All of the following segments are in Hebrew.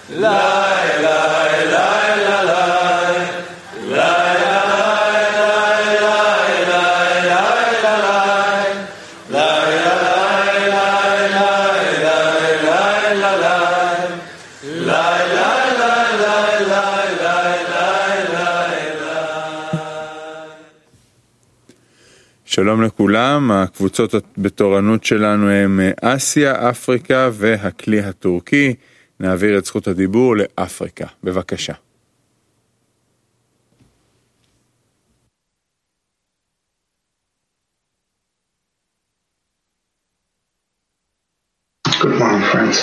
שלום לכולם, הקבוצות בתורנות שלנו הם אסיה, אפריקה והכלי הטורקי. נעביר את זכות הדיבור לאפריקה. בבקשה. Good morning, friends.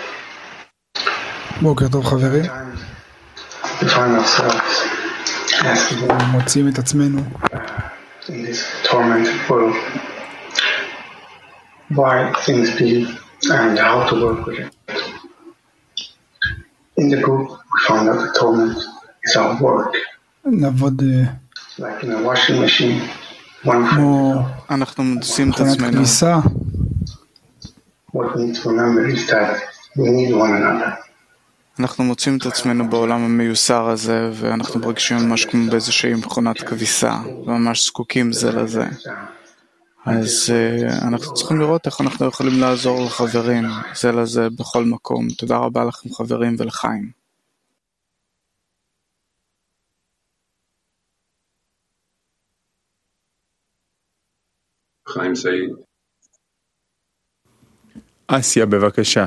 בוקר טוב חברים. מוצאים את עצמנו in this tormented world, why things be and how to work with it. In the book, we found that the torment is our work. נעבוד Like in a washing machine, one כמו אנחנו מוצאים את מכונת עצמנו. כביסה. what we need to remember is that we need one another. אנחנו מוצאים את עצמנו בעולם המיוסר הזה, ואנחנו מרגישים ממש כמו באיזושהי מכונת כביסה, וממש זקוקים זה לזה. אז אנחנו צריכים לראות איך אנחנו יכולים לעזור לחברים זה לזה בכל מקום. תודה רבה לכם חברים ולחיים. חיים סעיד. אסיה, בבקשה.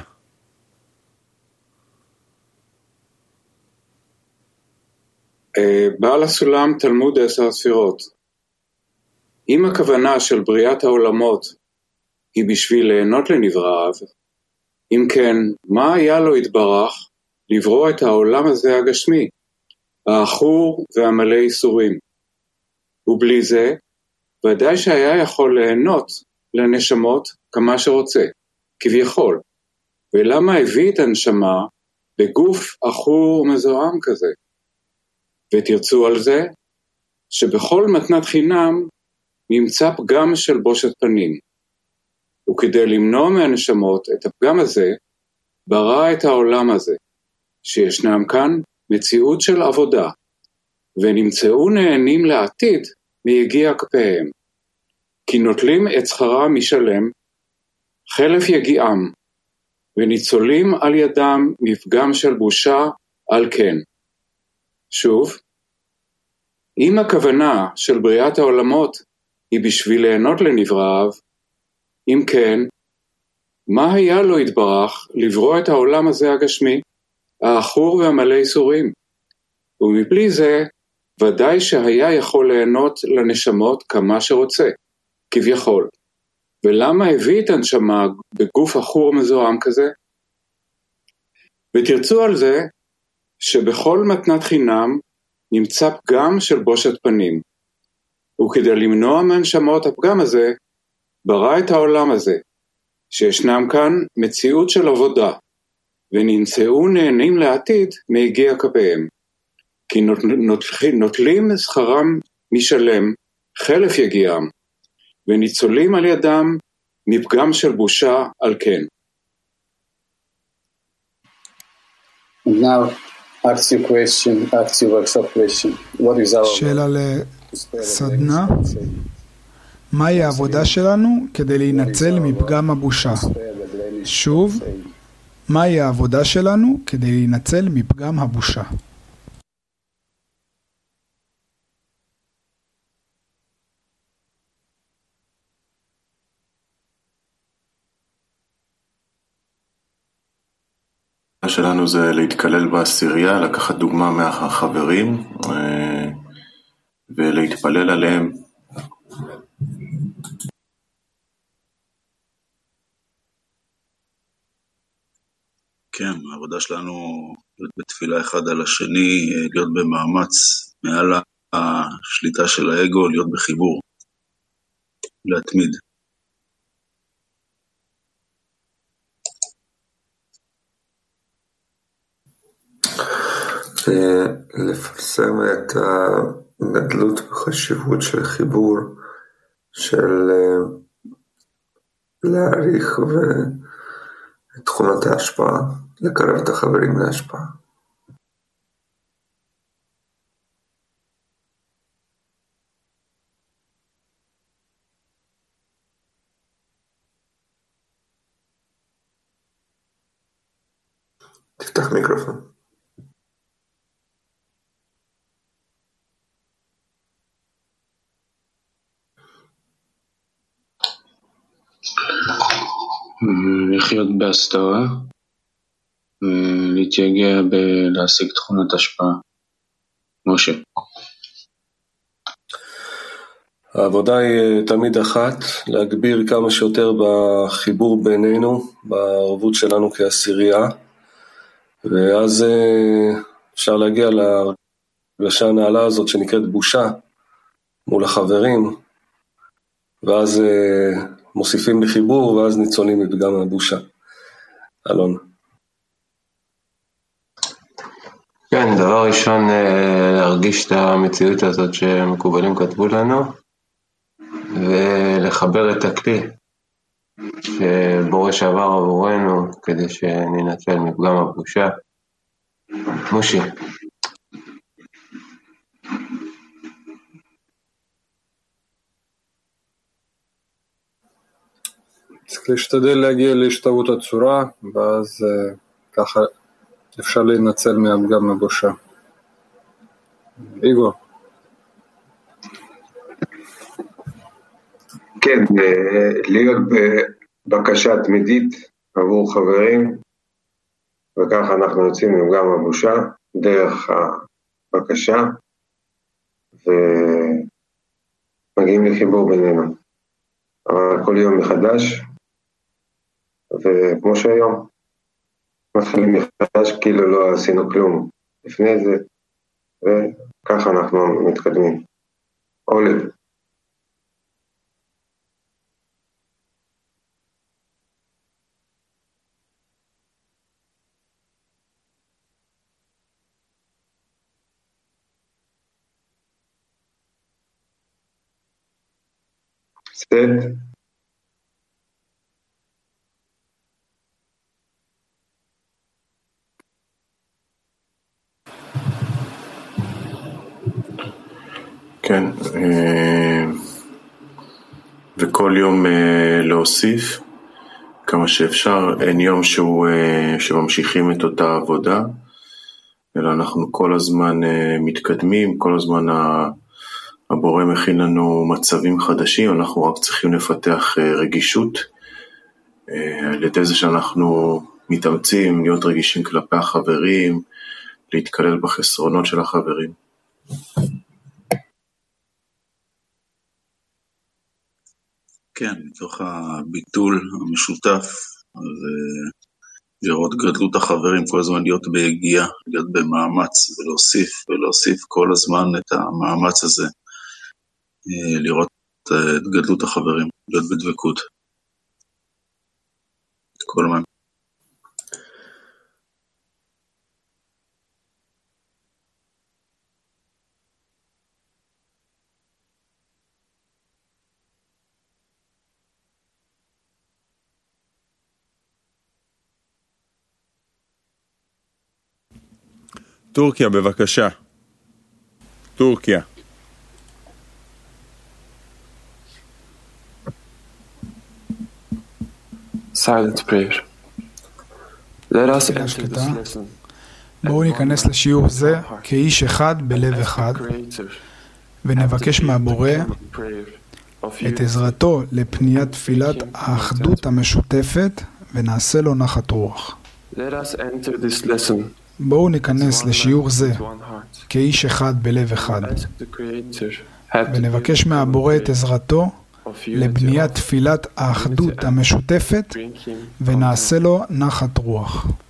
בעל הסולם תלמוד 10 ספירות. אם הכוונה של בריאת העולמות היא בשביל ליהנות לנבראיו, אם כן, מה היה לו יתברך לברוא את העולם הזה הגשמי, העכור והמלא ייסורים? ובלי זה, ודאי שהיה יכול ליהנות לנשמות כמה שרוצה, כביכול. ולמה הביא את הנשמה בגוף עכור ומזוהם כזה? ותרצו על זה, שבכל מתנת חינם נמצא פגם של בושת פנים. וכדי למנוע מהנשמות את הפגם הזה, ברא את העולם הזה, שישנם כאן מציאות של עבודה, ונמצאו נהנים לעתיד מיגיע כפיהם, כי נוטלים את שכרם משלם, חלף יגיעם, וניצולים על ידם מפגם של בושה על כן. שוב, אם הכוונה של בריאת העולמות היא בשביל ליהנות לנבראיו, אם כן, מה היה לו יתברך לברוא את העולם הזה הגשמי, העכור והמלא ייסורים? ומבלי זה, ודאי שהיה יכול ליהנות לנשמות כמה שרוצה, כביכול. ולמה הביא את הנשמה בגוף עכור מזוהם כזה? ותרצו על זה, שבכל מתנת חינם נמצא פגם של בושת פנים, וכדי למנוע מהנשמות הפגם הזה, ברא את העולם הזה, שישנם כאן מציאות של עבודה, ונמצאו נהנים לעתיד מיגיע כפיהם, כי נוטלים שכרם משלם חלף יגיעם, וניצולים על ידם מפגם של בושה על כן. Now, ask your workshop question. What is our שאלה לסדנה. מהי העבודה שלנו כדי להינצל מפגם הבושה? שוב, מהי העבודה שלנו כדי להינצל מפגם הבושה? שלנו זה להתקלל בעשירייה, לקחת דוגמה מהחברים ולהתפלל עליהם. כן, העבודה שלנו להיות בתפילה אחד על השני, להיות במאמץ מעל השליטה של האגו, להיות בחיבור, להתמיד. לפרסם את הגדלות וחשיבות של חיבור, של להעריך את תכונות ההשפעה, לקרב את החברים להשפעה. תפתח מיקרופון. לחיות בהסתרה ולהתייגע בלהשיג תכונת השפעה. משה. העבודה היא תמיד אחת, להגביר כמה שיותר בחיבור בינינו, בערבות שלנו כעשירייה, ואז אפשר להגיע להרגשה הנעלה הזאת שנקראת בושה מול החברים, ואז מוסיפים לחיבור, ואז ניצולים מפגם הבושה. אלון. כן, דבר ראשון, להרגיש את המציאות הזאת שמקובלים כתבו לנו, ולחבר את הכלי שבורא שעבר עבורנו, כדי שננצל מפגם הבושה. מושי. צריך להשתדל להגיע להשתוות הצורה, ואז ככה אפשר להינצל מהפגם הבושה. איגו. כן, להיות בבקשה תמידית עבור חברים, וככה אנחנו יוצאים מפגם הבושה דרך הבקשה, ומגיעים לחיבור בינינו. אבל כל יום מחדש, וכמו שהיום, מתחילים מחדש כאילו לא עשינו כלום לפני זה, וככה אנחנו מתקדמים. אולי. סט. כן, וכל יום להוסיף כמה שאפשר, אין יום שממשיכים את אותה עבודה, אלא אנחנו כל הזמן מתקדמים, כל הזמן הבורא מכין לנו מצבים חדשים, אנחנו רק צריכים לפתח רגישות, על ידי זה שאנחנו מתאמצים להיות רגישים כלפי החברים, להתקלל בחסרונות של החברים. כן, מתוך הביטול המשותף, לראות גדלות החברים, כל הזמן להיות בהגיעה, להיות במאמץ, ולהוסיף כל הזמן את המאמץ הזה, לראות את גדלות החברים, להיות בדבקות. את כל הזמן. טורקיה, בבקשה. טורקיה. Silent prayer. Let us enter this lesson. בואו ניכנס לשיעור זה כאיש אחד בלב אחד, ונבקש מהבורא את עזרתו לפניית תפילת האחדות המשותפת, ונעשה לו נחת רוח. Let us enter this lesson. בואו ניכנס לשיעור זה כאיש אחד בלב אחד, ונבקש מהבורא את עזרתו לבניית תפילת האחדות המשותפת, ונעשה לו נחת רוח.